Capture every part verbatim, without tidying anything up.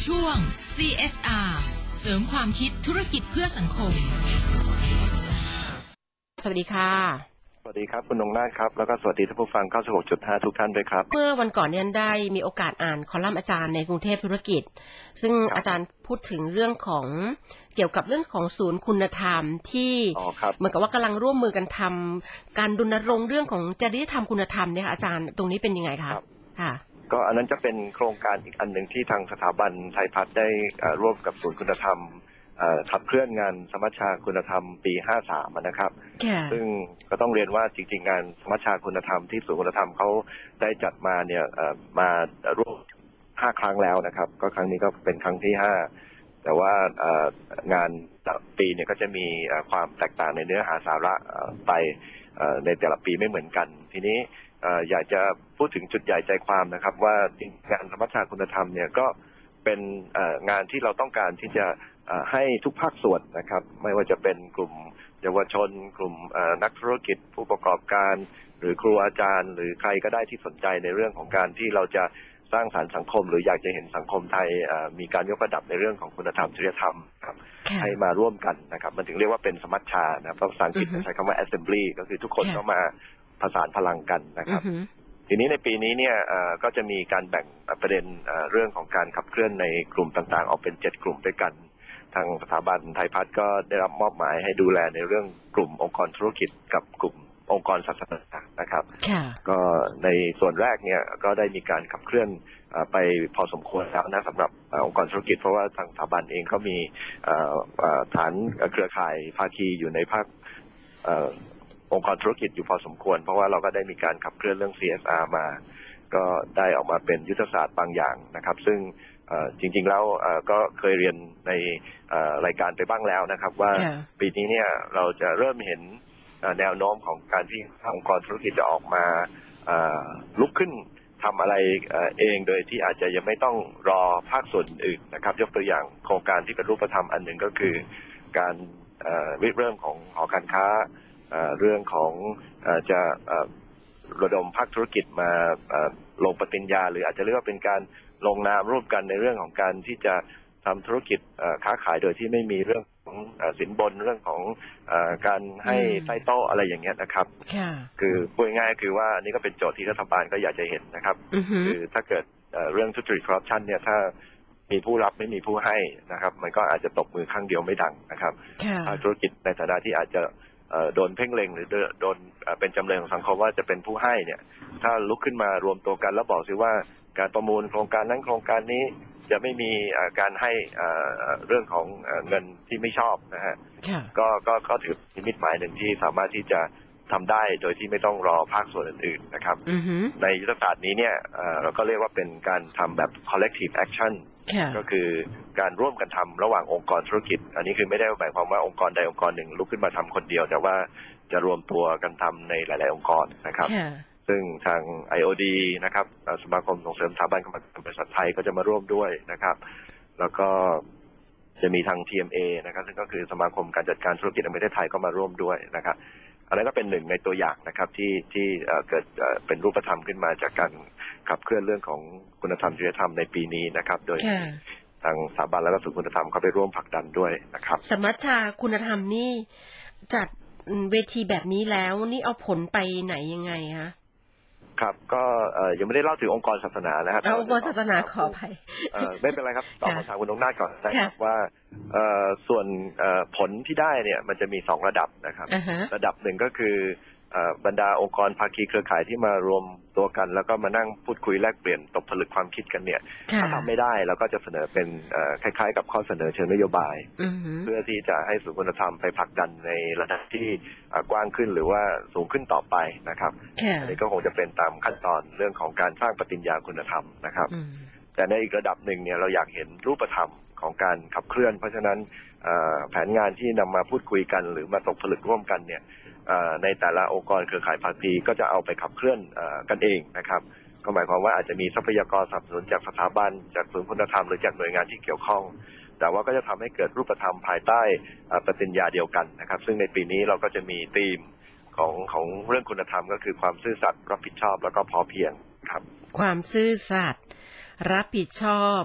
ช่วง ซี เอส อาร์ เสริมความคิดธุรกิจเพื่อสังคมสวัสดีค่ะสวัสดีครับคุณนงนาถครับแล้วก็สวัสดีท่านผู้ฟัง เก้าสิบหกจุดห้า ทุกท่านด้วยครับเมื่อวันก่อนเนี่ยได้มีโอกาสอ่านคอลัมน์อาจารย์ในกรุงเทพธุรกิจซึ่งอาจารย์พูดถึงเรื่องของเกี่ยวกับเรื่องของศูนย์คุณธรรมที่เหมือนกับว่ากำลังร่วมมือกันทำการรณรงค์เรื่องของจริยธรรมคุณธรรมเนี่ยอาจารย์ตรงนี้เป็นยังไงคะค่ะก็อันนั้นจะเป็นโครงการอีกอันหนึ่งที่ทางสถาบันไทยพัฒน์ได้ร่วมกับศูนย์คุณธรรมขับเคลื่อนงานสมัชชาคุณธรรมปีห้าสามนะครับซึ่งก็ต้องเรียนว่าจริงๆงานสมัชชาคุณธรรมที่ศูนย์คุณธรรมเขาได้จัดมาเนี่ยมาร่วมห้าครั้งแล้วนะครับก็ครั้งนี้ก็เป็นครั้งที่ห้าแต่ว่างานปีเนี่ยก็จะมีความแตกต่างในเนื้อหาสาระไปในแต่ละปีไม่เหมือนกันทีนี้อยากจะพูดถึงจุดใหญ่ใจความนะครับว่างานสมัชชาคุณธรรมเนี่ยก็เป็นงานที่เราต้องการที่จะให้ทุกภาคส่วนนะครับไม่ว่าจะเป็นกลุ่มเยาวชนกลุ่มนักธุรกิจผู้ประกอบการหรือครูอาจารย์หรือใครก็ได้ที่สนใจในเรื่องของการที่เราจะสร้างสรรค์สังคมหรืออยากจะเห็นสังคมไทยมีการยกระดับในเรื่องของคุณธรรมจริยธรรมครับให้มาร่วมกันนะครับมันถึงเรียกว่าเป็นสมัชชานะภาษาอังกฤษใช้คำว่า assembly ก็คือทุกคนก็มาผสานพลังกันนะครับทีนี้ในปีนี้เนี่ยก็จะมีการแบ่งประเด็นเรื่องของการขับเคลื่อนในกลุ่มต่างๆออกเป็นเจ็ดกลุ่มด้วยกันทางสถาบันไทยพัฒน์ก็ได้รับมอบหมายให้ดูแลในเรื่องกลุ่มองค์กรธุรกิจกับกลุ่มองค์กรศาสนานะครับก็ในส่วนแรกเนี่ยก็ได้มีการขับเคลื่อนไปพอสมควรแล้วนะสำหรับองค์กรธุรกิจเพราะว่าทางสถาบันเองก็มีฐานเครือข่ายภาคีอยู่ในภาคองค์กรธุรกิจอยู่พอสมควรเพราะว่าเราก็ได้มีการขับเคลื่อนเรื่อง ซี เอส อาร์ มาก็ได้ออกมาเป็นยุทธศาสตร์บางอย่างนะครับซึ่งจริงๆแล้วก็เคยเรียนในรายการไปบ้างแล้วนะครับว่าปีนี้เนี่ยเราจะเริ่มเห็นแนวโน้มของการที่องค์กรธุรกิจจะออกมาลุกขึ้นทำอะไรเองโดยที่อาจจะยังไม่ต้องรอภาคส่วนอื่นนะครับยกตัวอย่างโครงการที่เป็นรูปธรรมอันหนึ่งก็คือการริเริ่มของหอการค้าเรื่องของจะระดมภาคธุรกิจมาลงปฏิญญาหรืออาจจะเรียกว่าเป็นการลงนามร่วมกันในเรื่องของการที่จะทำธุรกิจค้าขายโดยที่ไม่มีเรื่องของสินบนเรื่องของการให้ใต้โต๊ะอะไรอย่างเงี้ยนะครับคือพูดง่ายๆคือว่านี่ก็เป็นโจทย์ที่รัฐบาลก็อยากจะเห็นนะครับคือถ้าเกิดเรื่องทุจริตคอร์รัปชันเนี่ยถ้ามีผู้รับไม่มีผู้ให้นะครับมันก็อาจจะตบมือข้างเดียวไม่ดังนะครับภาคธุรกิจในฐานะที่อาจจะโดนเพ่งเล็งหรือโดนเป็นจำเลยของสังคมว่าจะเป็นผู้ให้เนี่ยถ้าลุกขึ้นมารวมตัวกันแล้วบอกซิว่าการประมูลโครงการนั้นโครงการนี้จะไม่มีการให้เรื่องของเงินที่ไม่ชอบนะฮะก็ก็ก็ถือเป็นมิตรหมายหนึ่งที่สามารถที่จะทำได้โดยที่ไม่ต้องรอภาคส่วนอื่นๆนะครับในยุทธศาสตร์นี้เนี่ยเราก็เรียกว่าเป็นการทำแบบ collective action ก็คือการร่วมกันทำระหว่างองค์กรธุรกิจอันนี้คือไม่ได้หมายความว่าองค์กรใดองค์กรหนึ่งลุกขึ้นมาทำคนเดียวแต่ว่าจะรวมตัวกันทำในหลายๆองค์กรนะครับซึ่งทาง ไอ โอ ดี นะครับสมาคมส่งเสริมสถาบันกรรมการบริษัทไทยก็จะมาร่วมด้วยนะครับแล้วก็จะมีทาง ที เอ็ม เอ นะครับซึ่งก็คือสมาคมการจัดการธุรกิจแห่งประเทศไทยก็มาร่วมด้วยนะครับอันนั้นก็เป็นหนึ่งในตัวอย่างนะครับที่ที่เกิดเป็นรูปธรรมขึ้นมาจากการขับเคลื่อนเรื่องของคุณธรรมจริยธรรมในปีนี้นะครับโดยทางสถาบันและก็ศูนย์คุณธรรมเขาไปร่วมผลักดันด้วยนะครับสมัชชาคุณธรรมนี่จัดเวทีแบบนี้แล้วนี่เอาผลไปไหนยังไงคะครับก็ยังไม่ได้เล่าถึงองค์กรศาสนานะครับองค์กรศาสนาขอไปไม่เป็นไรครับตอบคำถามคุณนงนาถก่อนนะครับว่าส่วนผลที่ได้เนี่ยมันจะมีสองระดับนะครับระดับหนึ่งก็คือบรรดาองค์กรภาคีเครือข่ายที่มารวมตัวกันแล้วก็มานั่งพูดคุยแลกเปลี่ยนตกผลึกความคิดกันเนี่ยถ้าทำไม่ได้เราก็จะเสนอเป็นคล้ายๆกับข้อเสนอเชิงนโยบายเพื่อที่จะให้ศูนย์คุณธรรมไปผลักดันในระดับที่กว้างขึ้นหรือว่าสูงขึ้นต่อไปนะครับอันนี้ก็คงจะเป็นตามขั้นตอนเรื่องของการสร้างปฏิญญาคุณธรรมนะครับแต่ในอีกระดับหนึ่งเนี่ยเราอยากเห็นรูปธรรมของการขับเคลื่อนเพราะฉะนั้นแผนงานที่นำมาพูดคุยกันหรือมาตกผลึกร่วมกันเนี่ยในแต่ละองค์กรเครือข่ายภาคีก็จะเอาไปขับเคลื่อนกันเองนะครับก็หมายความว่าอาจจะมีทรัพยากรสนับสนุนจากสถาบันจากศูนย์คุณธรรมหรือจากหน่วยงานที่เกี่ยวข้องแต่ว่าก็จะทำให้เกิดรูปธรรมภายใต้ปฏิญญาเดียวกันนะครับซึ่งในปีนี้เราก็จะมีธีมของของเรื่องคุณธรรมก็คือความซื่อสัตย์รับผิดชอบแล้วก็พอเพียงครับความซื่อสัตย์รับผิดชอบ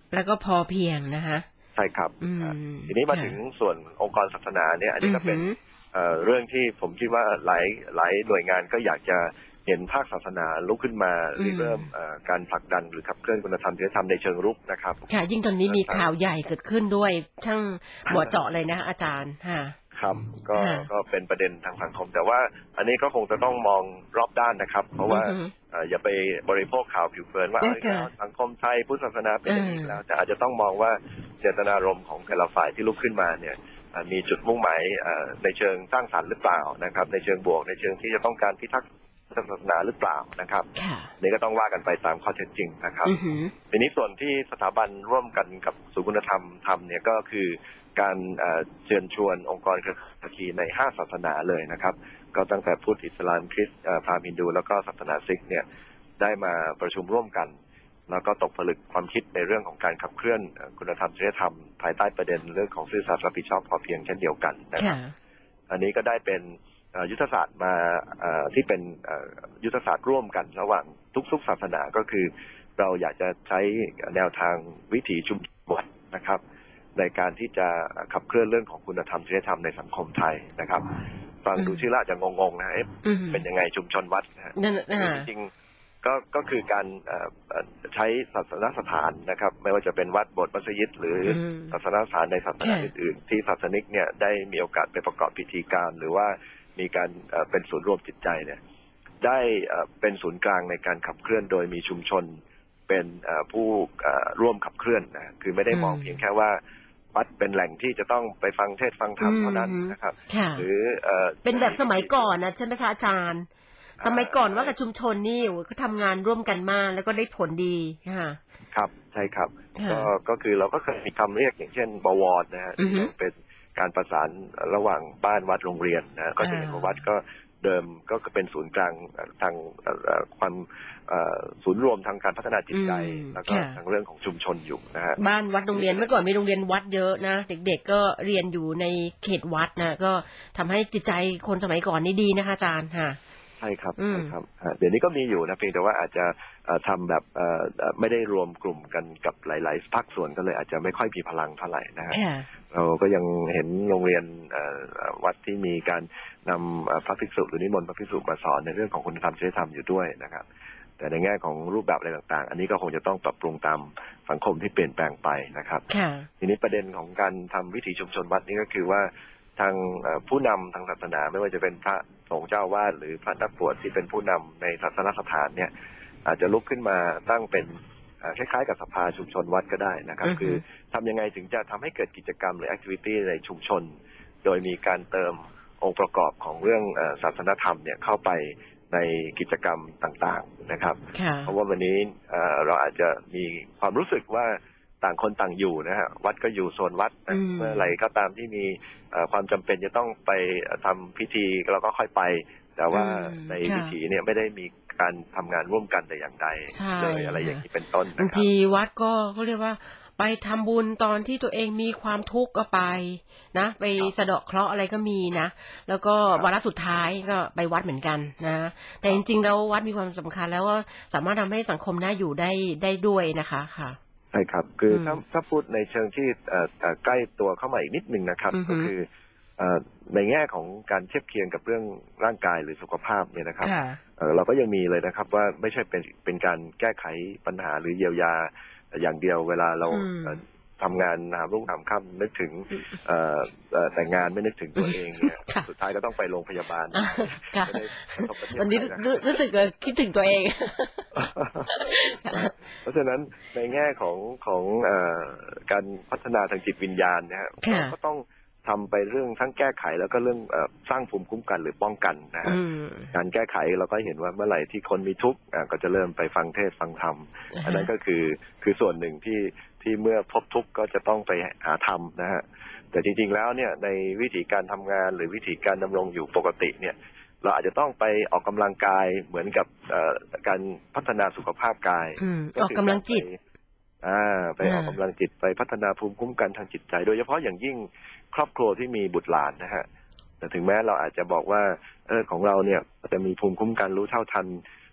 แล้วก็พอเพียงนะคะใช่ครับทีนี้มาถึงส่วนองค์กรศาสนาเนี่ยอันนี้ก็เป็นเรื่องที่ผมคิดว่าหลายหลายหน่วยงานก็อยากจะเห็นภาคศาสนาลุกขึ้นมาเริ่มการผลักดันหรือขับเคลื่อนคุณธรรมจริยธรรมในเชิงรุกนะครับค่ะยิ่งตอนนี้มีข่าวใหญ่เกิดขึ้นด้วยช่างหัวเจาะเลยนะอาจารย์ค่ะครับก็ก็เป็นประเด็นทางสังคมแต่ว่าอันนี้ก็คงจะต้องมองรอบด้านนะครับเพราะว่าอย่าไปบริโภคข่าวผิวเผินว่าสังคมไทยพุทธศาสนาเป็นอย่างนี้แล้วแต่อาจจะต้องมองว่าเจตนารมณ์ของแต่ละฝ่ายที่ลุกขึ้นมาเนี่ยมีจุดมุ่งหมายในเชิงสร้างสรรค์หรือเปล่านะครับในเชิงบวกในเชิงที่จะต้องการพิทักษ์ศาสนาหรือเปล่านะครับนี่ก็ต้องว่ากันไปตามข้อเท็จจริงนะครับทีนี้ส่วนที่สถาบันร่วมกันกับศูนย์คุณธรรมทำเนี่ยก็คือการเชิญชวนองค์กรเครือข่ายในห้าศาสนาเลยนะครับก็ตั้งแต่พุทธอิสลามคริสต์พราหมณ์ฮินดูแล้วก็ศาสนาซิกเนี่ยได้มาประชุมร่วมกันแล้วก็ตกผลึกความคิดในเรื่องของการขับเคลื่อนคุณธรรมจริยธรรมภายใต้ประเด็นเรื่องของซื่อสัตย์รับผิดชอบพอเพียงเช่นเดียวกันนะครับอันนี้ก็ได้เป็นยุทธศาสตร์มาที่เป็นยุทธศาสตร์ร่วมกันระหว่างทุกๆศาสนาก็คือเราอยากจะใช้แนวทางวิถีชุมชนวัดนะครับในการที่จะขับเคลื่อนเรื่องของคุณธรรมจริยธรรมในสังคมไทยนะครับฟังดูชื่อละจะงงๆนะเอ๊ะเป็นยังไงชุมชนวัดนะจริงๆก็ก็คือการใช้ศาสนสถานนะครับไม่ว่าจะเป็นวัดโบสถ์มัสยิดหรือศาสนสถานในศาสนาอื่นๆที่ศาสนิกเนี่ยได้มีโอกาสไปประกอบพิธีการหรือว่ามีการเป็นศูนย์รวมจิตใจเนี่ยได้เป็นศูนย์กลางในการขับเคลื่อนโดยมีชุมชนเป็นผู้ร่วมขับเคลื่อนนะคือไม่ได้มองเพียงแค่ว่าวัดเป็นแหล่งที่จะต้องไปฟังเทศฟังธรรมเท่านั้นนะครับหรือเป็นแบบสมัยก่อนนะใช่ไหมคะอาจารย์สมัยก่อนว่ากับชุมชนนี่ก็ทำงานร่วมกันมากแล้วก็ได้ผลดีค่ะครับใช่ครับก็ก็คือเราก็เคยมีคำเรียกอย่างเช่นบวรนะฮะเป็นการประสานระหว่างบ้านวัดโรงเรียนนะก็จะเห็นว่าวัดก็เดิมก็เป็นศูนย์กลางทางความศูนย์รวมทางการพัฒนาจิตใจแล้วก็ทางเรื่องของชุมชนอยู่นะฮะบ้านวัดโรงเรียนเมื่อก่อนมีโรงเรียนวัดเยอะนะเด็กๆก็เรียนอยู่ในเขตวัดนะก็ทำให้จิตใจคนสมัยก่อนนี่ดีนะคะอาจารย์ค่ะใช่ครับใช่ครับเดี๋ยวนี้ก็มีอยู่นะเพียงแต่ว่าอาจจะทำแบบไม่ได้รวมกลุ่มกันกับหลายๆภาคส่วนก็เลยอาจจะไม่ค่อยมีพลังเท่าไหร่นะฮะเราก็ยังเห็นโรงเรียนวัดที่มีการนำพระภิกษุหรือนิมนต์พระภิกษุมาสอนในเรื่องของคุณธรรมจริยธรรมอยู่ด้วยนะครับแต่ในแง่ของรูปแบบอะไรต่างๆอันนี้ก็คงจะต้องปรับปรุงตามสังคมที่เปลี่ยนแปลงไปนะครับทีนี้ประเด็นของการทำวิถีชุมชนวัดนี้ก็คือว่าทางผู้นำทางศาสนาไม่ว่าจะเป็นพระสงฆ์เจ้าวาดหรือพระนักบวชที่เป็นผู้นำในศาสนสถานเนี่ยอาจจะลุกขึ้นมาตั้งเป็นคล้ายๆกับสภาชุมชนวัดก็ได้นะครับ uh-huh. คือทำยังไงถึงจะทำให้เกิดกิจกรรมหรือแอคทิวิตี้ในชุมชนโดยมีการเติมองค์ประกอบของเรื่องศาสนธรรมเนี่ยเข้าไปในกิจกรรมต่างๆนะครับ uh-huh. เพราะว่าวันนี้เราอาจจะมีความรู้สึกว่าต่างคนต่างอยู่นะฮะวัดก็อยู่โซนวัดนะ uh-huh. เมื่อไหร่ก็ตามที่มีความจำเป็นจะต้องไปทำพิธีเราก็ค่อยไปแต่ว่า uh-huh. ในพิธีเนี่ยไม่ได้มีการทำงานร่วมกันแต่อย่างใดเลยอะไรอย่างนี้เป็นต้นนะครับบางทีวัดก็เขาเรียกว่าไปทำบุญตอนที่ตัวเองมีความทุกข์ก็ไปนะไปสะเดาะเคราะห์อะไรก็มีนะแล้วก็วาระสุดท้ายก็ไปวัดเหมือนกันนะแต่จริงๆแล้ววัดมีความสำคัญแล้วก็สามารถทำให้สังคมน่าอยู่ได้ได้ด้วยนะคะค่ะใช่ครับคือถ้าถ้าพูดในเชิงที่ใกล้ตัวเข้ามาอีกนิดนึงนะครับก็คือในแง่ของการเทียบเคียงกับเรื่องร่างกายหรือสุขภาพเนี่ยนะครับเราก็ยังมีเลยนะครับว่าไม่ใช่เป็นเป็นการแก้ไขปัญหาหรือเยียวยาอย่างเดียวเวลาเราทำงานหามรุ่งหามค่ำนึกถึงแต่งงานไม่นึกถึงตัวเองเนี่ยสุดท้ายก็ต้องไปโรงพยาบาลตอนนี้รู้สึกคิดถึงตัวเองเพราะฉะนั้นในแง่ของของการพัฒนาทางจิตวิญญาณเนี่ยก็ต้องทำไปเรื่องทั้งแก้ไขแล้วก็เรื่องสร้างภูมิคุ้มกันหรือป้องกันนะฮะการแก้ไขเราก็เห็นว่าเมื่อไหร่ที่คนมีทุกข์ก็จะเริ่มไปฟังเทศฟังธรรมอันนั้นก็คือคือส่วนหนึ่งที่ที่เมื่อพบทุกข์ก็จะต้องไปหาธรรมนะฮะแต่จริงๆแล้วเนี่ยในวิธีการทำงานหรือวิธีการดำรงอยู่ปกติเนี่ยเราอาจจะต้องไปออกกำลังกายเหมือนกับการพัฒนาสุขภาพกายออกกำลังจิตอ่าไปออกกำลังจิตไปพัฒนาภูมิคุ้มกันทางจิตใจโดยเฉพาะอย่างยิ่งครอบครัวที่มีบุตรหลานนะฮะแต่ถึงแม้เราอาจจะบอกว่าเออของเราเนี่ยจะมีภูมิคุ้มกันรู้เท่าทัน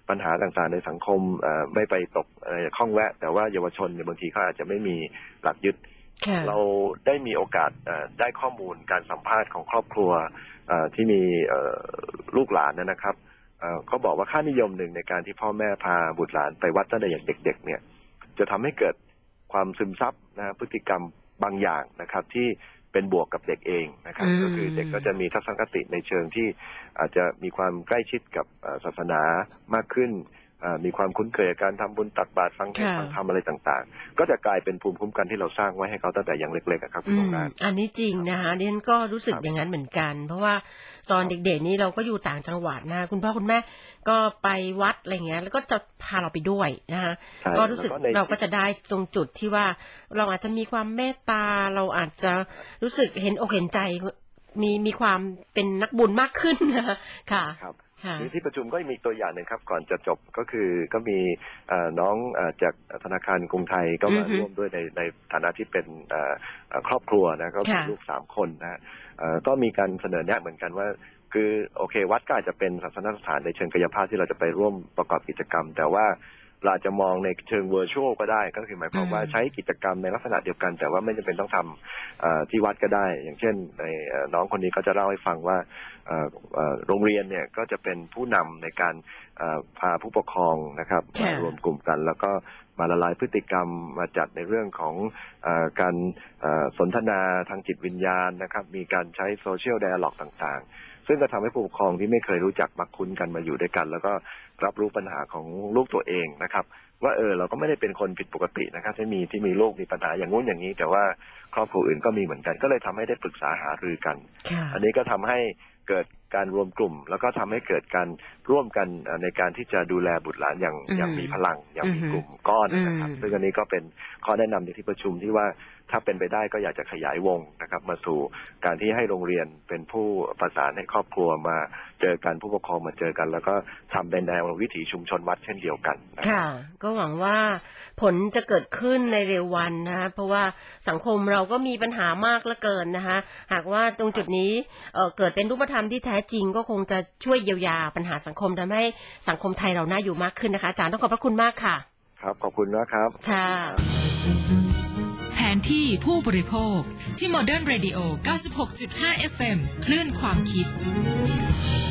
ปัญหาต่างๆในสังคมไม่ไปตกข้องแวะแต่ว่าเยาวชนบางทีเขาอาจจะไม่มีหลักยึดเราได้มีโอกาสได้ข้อมูลการสัมภาษณ์ของครอบครัวที่มีลูกหลานนะครับเขาบอกว่าค่านิยมหนึ่งในการที่พ่อแม่พาบุตรหลานไปวัดตั้งแต่อย่างเด็กๆเนี่ยจะทำให้เกิดความซึมซับนะพฤติกรรมบางอย่างนะครับที่เป็นบวกกับเด็กเองนะครับก็คือเด็กก็จะมีทัศนคติในเชิงที่อาจจะมีความใกล้ชิดกับศาสนามากขึ้นมีความคุ้นเคยกับการทำบุญตักบาตรฟังเทศน์ฟังธรรมอะไรต่างๆก็จะกลายเป็นภูมิคุ้มกันที่เราสร้างไว้ให้เขาตั้งแต่ยังเล็กๆครับคุณงานอันนี้จริงนะคะดิฉันก็รู้สึกอย่างนั้นเหมือนกันเพราะว่าตอนเด็กๆนี้เราก็อยู่ต่างจังหวัดนะคุณพ่อคุณแม่ก็ไปวัดอะไรเงี้ยแล้วก็จะพาเราไปด้วยนะคะก็รู้สึกเราก็จะได้ตรงจุดที่ว่าเราอาจจะมีความเมตตาเราอาจจะรู้สึกเห็นอกเห็นใจมีมีความเป็นนักบุญมากขึ้นนะคะค่ะที่ประชุมก็มีตัวอย่างหนึ่งครับก่อนจะจบก็คือก็มีน้องจากธนาคารกรุงไทยก็มาร่วมด้วยในในฐานะที่เป็นครอบครัวนะก็มีลูกสามคนนะก็มีการเสนอแนะเหมือนกันว่าคือโอเควัดก็อาจจะเป็นศาสนสถานในเชิงกายภาพที่เราจะไปร่วมประกอบกิจกรรมแต่ว่าเราจะมองในเชิงเวอร์ชวลก็ได้ก็คือหมายความว่าใช้กิจกรรมในลักษณะเดียวกันแต่ว่าไม่จำเป็นต้องทำที่วัดก็ได้อย่างเช่นในน้องคนนี้ก็จะเล่าให้ฟังว่าโรงเรียนเนี่ยก็จะเป็นผู้นำในการพาผู้ปกครองนะครับมารวมกลุ่มกันแล้วก็มาละลายพฤติกรรมมาจัดในเรื่องของการสนทนาทางจิตวิญญาณนะครับมีการใช้โซเชียลไดอะล็อกต่างๆซึ่งก็ทำให้ผู้ปกครองที่ไม่เคยรู้จักมักคุ้นกันมาอยู่ด้วยกันแล้วก็รับรู้ปัญหาของลูกตัวเองนะครับว่าเออเราก็ไม่ได้เป็นคนผิดปกตินะครับที่มีที่มีลูกมีปัญหาอย่างงู้นอย่างนี้แต่ว่าครอบครัวอื่นก็มีเหมือนกันก็เลยทำให้ได้ปรึกษาหารือกันอันนี้ก็ทำให้เกิดการรวมกลุ่มแล้วก็ทำให้เกิดการร่วมกันในการที่จะดูแลบุตรหลานอย่างอย่างมีพลังอย่างมีกลุ่มก้อนนะครับซึ่งอันนี้ก็เป็นข้อแนะนำในที่ประชุมที่ว่าถ้าเป็นไปได้ก็อยากจะขยายวงนะครับมาสู่การที่ให้โรงเรียนเป็นผู้ประสานให้ครอบครัวมาเจอกันผู้ปกครองมาเจอกันแล้วก็ทำเป็นแนววิถีชุมชนวัดเช่นเดียวกันค่ะก็หวังว่าผลจะเกิดขึ้นในเร็ววันนะคะเพราะว่าสังคมเราก็มีปัญหามากเหลือเกินนะคะหากว่าตรงจุดนี้เอ่อเกิดเป็นรูปธรรมที่แท้จริงก็คงจะช่วยเยียวยาปัญหาสังคมทำให้สังคมไทยเราน่าอยู่มากขึ้นนะคะอาจารย์ต้องขอบพระคุณมากค่ะครับขอบคุณนะครับค่ะแผนที่ผู้บริโภคที่ Modern Radio เก้าสิบหกจุดห้า เอฟ เอ็ม คลื่นความคิด